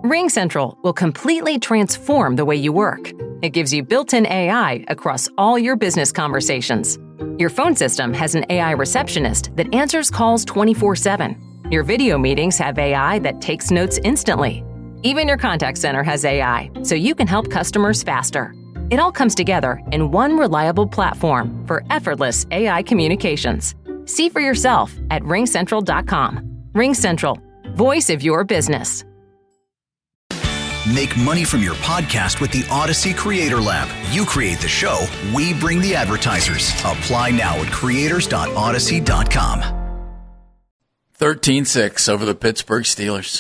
RingCentral will completely transform the way you work. It gives you built-in AI across all your business conversations. Your phone system has an AI receptionist that answers calls 24/7. Your video meetings have AI that takes notes instantly. Even your contact center has AI, so you can help customers faster. It all comes together in one reliable platform for effortless AI communications. See for yourself at ringcentral.com. RingCentral, voice of your business. Make money from your podcast with the Odyssey Creator Lab. You create the show, we bring the advertisers. Apply now at creators.odyssey.com. 13-6 over the Pittsburgh Steelers.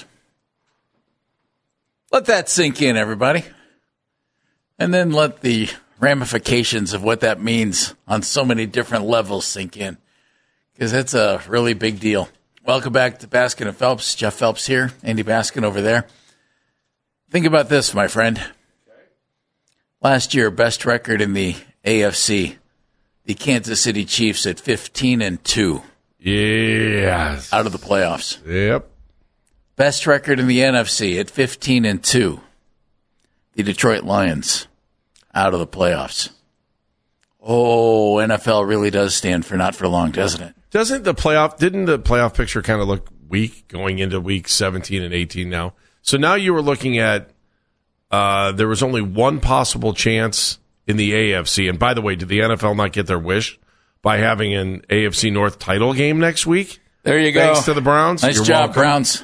Let that sink in, everybody. And then let the ramifications of what that means on so many different levels sink in, because it's a really big deal. Welcome back to Baskin and Phelps. Jeff Phelps here, Andy Baskin over there. Think about this, my friend. Last year, best record in the AFC, the Kansas City Chiefs at 15-2. Yes. Out of the playoffs. Yep. Best record in the NFC at 15-2. The Detroit Lions out of the playoffs. Oh, NFL really does stand for not for long, doesn't it? Didn't the playoff picture kind of look weak going into week 17 and 18 now? So now you were looking at there was only one possible chance in the AFC. And by the way, did the NFL not get their wish by having an AFC North title game next week? There you go. Thanks to the Browns. Nice job, Browns.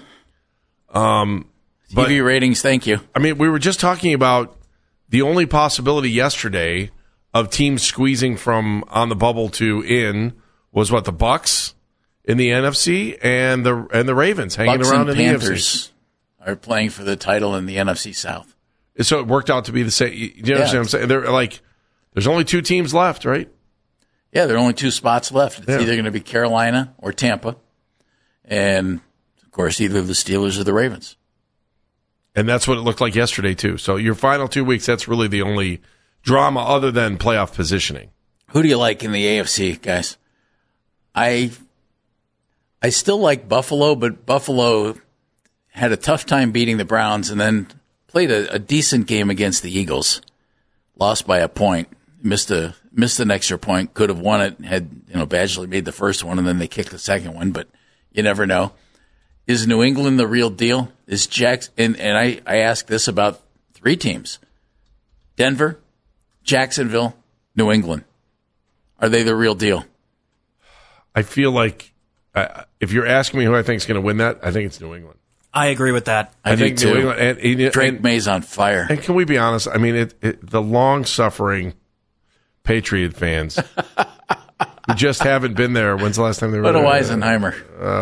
TV ratings, thank you. I mean, we were just talking about the only possibility yesterday of teams squeezing from on the bubble to in was what, the Bucs in the NFC and the Ravens hanging Bucs around and in Panthers the AFC. Are playing for the title in the NFC South. So it worked out to be the same. You understand what I'm saying? They're like, there's only two teams left, right? Yeah, there are only two spots left. It's either going to be Carolina or Tampa. And, of course, either the Steelers or the Ravens. And that's what it looked like yesterday, too. So your final 2 weeks, that's really the only drama other than playoff positioning. Who do you like in the AFC, guys? I still like Buffalo, but Buffalo had a tough time beating the Browns and then played a decent game against the Eagles. Lost by a point. Missed an extra point. Could have won it. Had Badgley made the first one and then they kicked the second one, but you never know. Is New England the real deal? Is and I ask this about three teams: Denver, Jacksonville, New England. Are they the real deal? I feel like if you're asking me who I think is going to win that, I think it's New England. I agree with that. I think New too. England, and Drake May's on fire. And can we be honest? I mean, the long-suffering Patriot fans who just haven't been there. When's the last time they were there? What a Weisenheimer.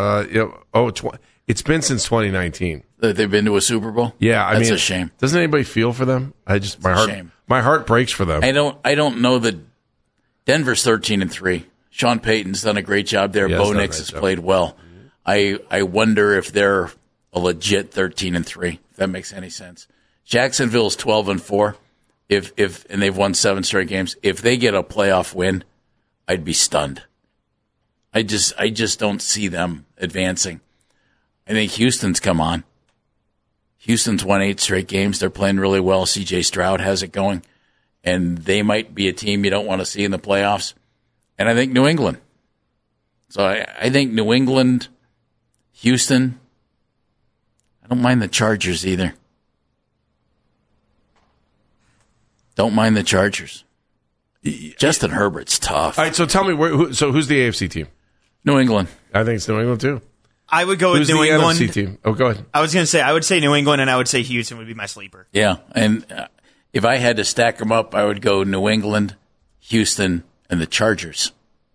It's been since 2019. They've been to a Super Bowl? Yeah, I That's mean, a shame. Doesn't anybody feel for them? My heart breaks for them. I don't know that Denver's 13-3. Sean Payton's done a great job there. Bo Nix has played well. I wonder if they're a legit 13-3. If that makes any sense. Jacksonville's 12-4. And they've won 7 straight games. If they get a playoff win, I'd be stunned. I just don't see them advancing. I think Houston's come on. Houston's won 8 straight games. They're playing really well. C.J. Stroud has it going. And they might be a team you don't want to see in the playoffs. And I think New England. So I think New England, Houston. I don't mind the Chargers either. Don't mind the Chargers. Justin Herbert's tough. All right, so tell me, who's the AFC team? New England. I think it's New England, too. I would go with New England. Who's the NFC team? Oh, go ahead. I was going to say, I would say New England, and I would say Houston would be my sleeper. Yeah, and if I had to stack them up, I would go New England, Houston, and the Chargers.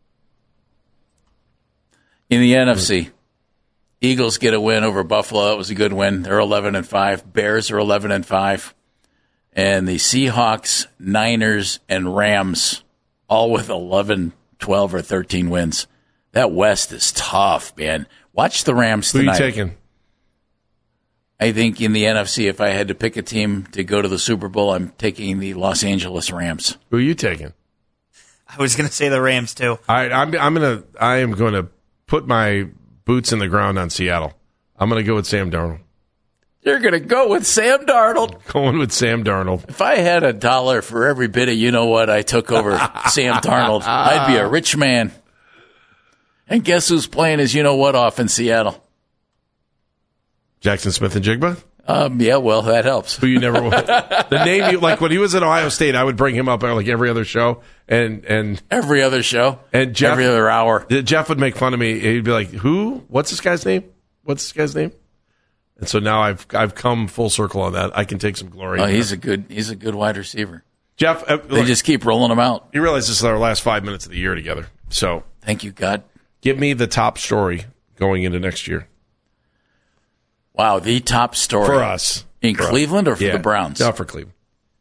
In the NFC, Eagles get a win over Buffalo. That was a good win. They're 11-5. Bears are 11-5. And the Seahawks, Niners, and Rams, all with 11, 12, or 13 wins. That West is tough, man. Watch the Rams tonight. Who are you taking? I think in the NFC, if I had to pick a team to go to the Super Bowl, I'm taking the Los Angeles Rams. Who are you taking? I was going to say the Rams, too. All right, I am going to put my boots in the ground on Seattle. I'm going to go with Sam Darnold. You're going to go with Sam Darnold. Going with Sam Darnold. If I had $1 for every bit of you-know-what I took over Sam Darnold, I'd be a rich man. And guess who's playing his you-know-what off in Seattle? Jackson Smith-Njigba? Yeah, well, that helps. Who you never the name you like when he was at Ohio State, I would bring him up like every other show and every other show and Jeff, every other hour. Jeff would make fun of me. He'd be like, "Who? What's this guy's name? What's this guy's name?" And so now I've come full circle on that. I can take some glory. Oh, he's a good wide receiver. Jeff, they just keep rolling him out. You realize this is our last 5 minutes of the year together. So thank you, God. Give me the top story going into next year. Wow, the top story for us in Cleveland or for the Browns? No, for Cleveland.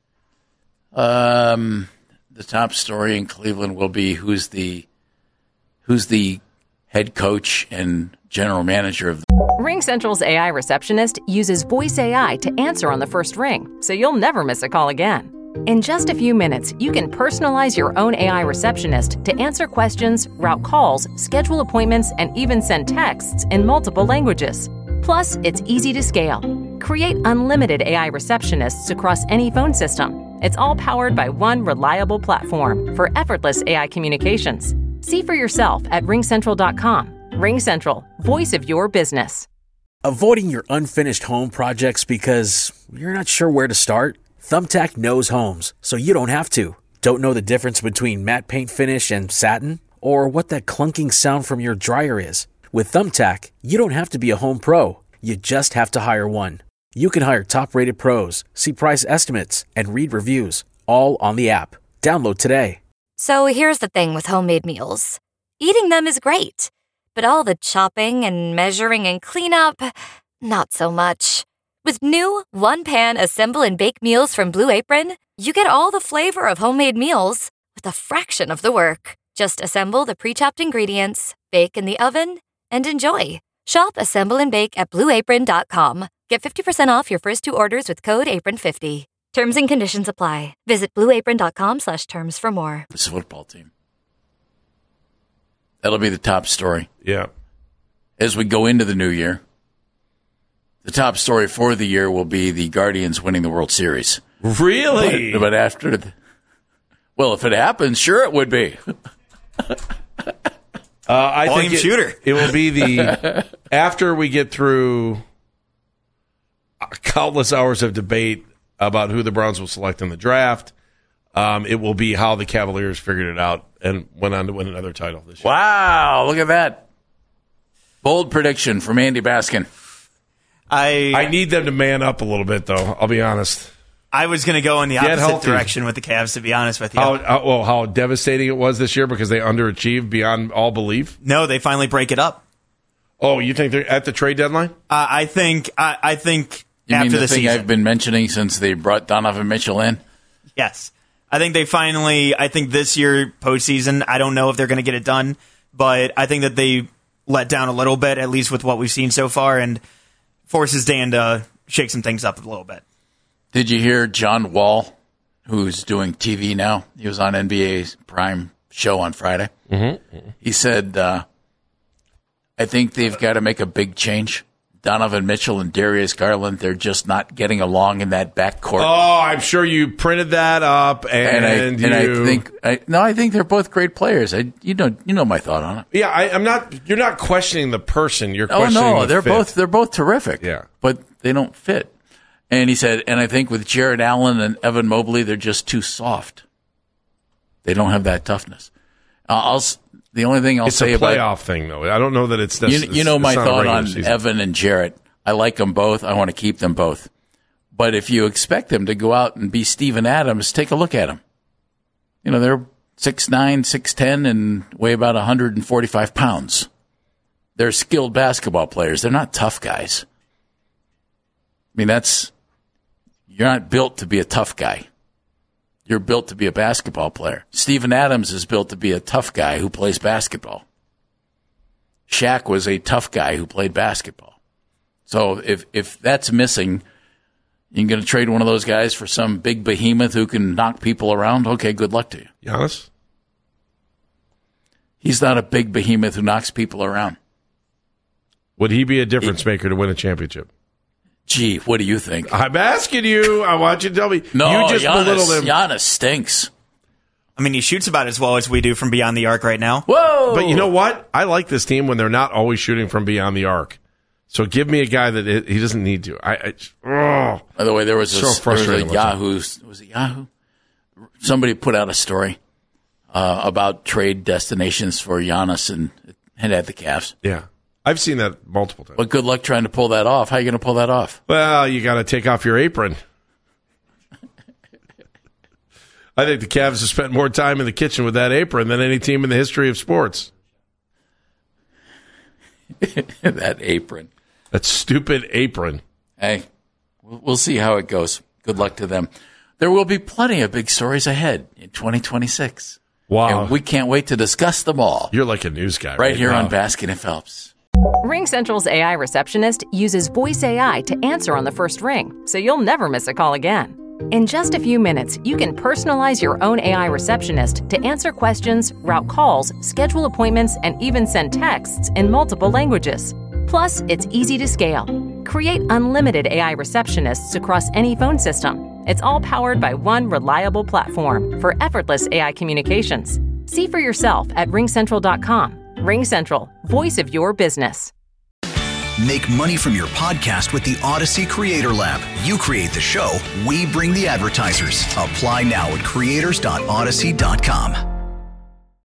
The top story in Cleveland will be who's the head coach and general manager of RingCentral's AI receptionist uses voice AI to answer on the first ring, so you'll never miss a call again. In just a few minutes, you can personalize your own AI receptionist to answer questions, route calls, schedule appointments, and even send texts in multiple languages. Plus, it's easy to scale. Create unlimited AI receptionists across any phone system. It's all powered by one reliable platform for effortless AI communications. See for yourself at RingCentral.com. RingCentral, voice of your business. Avoiding your unfinished home projects because you're not sure where to start? Thumbtack knows homes, so you don't have to. Don't know the difference between matte paint finish and satin? Or what that clunking sound from your dryer is? With Thumbtack, you don't have to be a home pro. You just have to hire one. You can hire top-rated pros, see price estimates, and read reviews, all on the app. Download today. So here's the thing with homemade meals. Eating them is great, but all the chopping and measuring and cleanup, not so much. With new one-pan assemble and bake meals from Blue Apron, you get all the flavor of homemade meals with a fraction of the work. Just assemble the pre-chopped ingredients, bake in the oven, and enjoy. Shop, assemble, and bake at BlueApron.com. Get 50% off your first 2 orders with code APRON50. Terms and conditions apply. Visit BlueApron.com/terms for more. This football team. That'll be the top story. Yeah. As we go into the new year, the top story for the year will be the Guardians winning the World Series. Really? But after if it happens, sure it would be. I think shooter. It will be after we get through countless hours of debate about who the Browns will select in the draft. It will be how the Cavaliers figured it out and went on to win another title this year. Wow, look at that. Bold prediction from Andy Baskin. I need them to man up a little bit, though. I'll be honest. I was going to go in the opposite direction with the Cavs, to be honest with you. How devastating it was this year because they underachieved beyond all belief? No, they finally break it up. Oh, you think they're at the trade deadline? I think You after mean the thing season. I've been mentioning since they brought Donovan Mitchell in? Yes. I think this year, postseason, I don't know if they're going to get it done, but I think that they let down a little bit, at least with what we've seen so far, and forces Dan to shake some things up a little bit. Did you hear John Wall, who's doing TV now? He was on NBA's Prime show on Friday. Mm-hmm. He said, I think they've got to make a big change. Donovan Mitchell and Darius Garland, they're just not getting along in that backcourt. Oh, I'm sure you printed that up, I think they're both great players. You know my thought on it. Yeah, I'm not. You're not questioning the person. You're questioning they're fit. they're both terrific. Yeah, but they don't fit. And he said, and I think with Jared Allen and Evan Mobley, they're just too soft. They don't have that toughness. The only thing I'll say about it's a playoff thing, though. I don't know that it's you know my thought on season. Evan and Jarrett. I like them both. I want to keep them both. But if you expect them to go out and be Steven Adams, take a look at them. You know, they're 6'9", 6'10", and weigh about 145 pounds. They're skilled basketball players. They're not tough guys. I mean, you're not built to be a tough guy. You're built to be a basketball player. Steven Adams is built to be a tough guy who plays basketball. Shaq was a tough guy who played basketball. So if that's missing, you're going to trade one of those guys for some big behemoth who can knock people around? Okay, good luck to you. Giannis? He's not a big behemoth who knocks people around. Would he be a difference maker to win a championship? Gee, what do you think? I'm asking you. I want you to tell me. No, you just belittled him. Giannis stinks. I mean, he shoots about as well as we do from beyond the arc right now. Whoa! But you know what? I like this team when they're not always shooting from beyond the arc. So give me a guy that he doesn't need to. By the way, there was a Yahoo. Was it Yahoo? Somebody put out a story about trade destinations for Giannis and at the Cavs. Yeah. I've seen that multiple times. But good luck trying to pull that off. How are you going to pull that off? Well, you got to take off your apron. I think the Cavs have spent more time in the kitchen with that apron than any team in the history of sports. That apron. That stupid apron. Hey, we'll see how it goes. Good luck to them. There will be plenty of big stories ahead in 2026. Wow. And we can't wait to discuss them all. You're like a news guy. Right here now. on Baskin and Phelps. RingCentral's AI receptionist uses voice AI to answer on the first ring, so you'll never miss a call again. In just a few minutes, you can personalize your own AI receptionist to answer questions, route calls, schedule appointments, and even send texts in multiple languages. Plus, it's easy to scale. Create unlimited AI receptionists across any phone system. It's all powered by one reliable platform for effortless AI communications. See for yourself at RingCentral.com. RingCentral, voice of your business. Make money from your podcast with the Odyssey Creator Lab. You create the show, we bring the advertisers. Apply now at creators.odyssey.com.